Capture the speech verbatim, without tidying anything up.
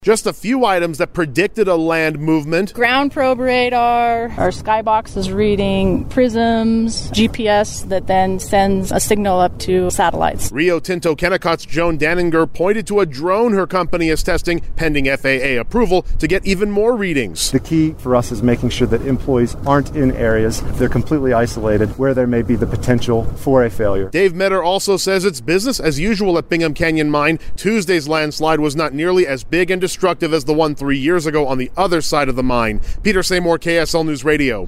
Just a few items that predicted a land movement. Ground probe radar, our skybox is reading prisms, G P S that then sends a signal up to satellites. Rio Tinto Kennecott's Joan Danninger pointed to a drone her company is testing pending F A A approval to get even more readings. The key for us is making sure that employees aren't in areas, they're completely isolated, where there may be the potential for a failure. Dave Metter also says it's business as usual at Bingham Canyon Mine. Tuesday's landslide was not nearly as big and destructive as the one three years ago on the other side of the mine. Peter Seymour, K S L News Radio.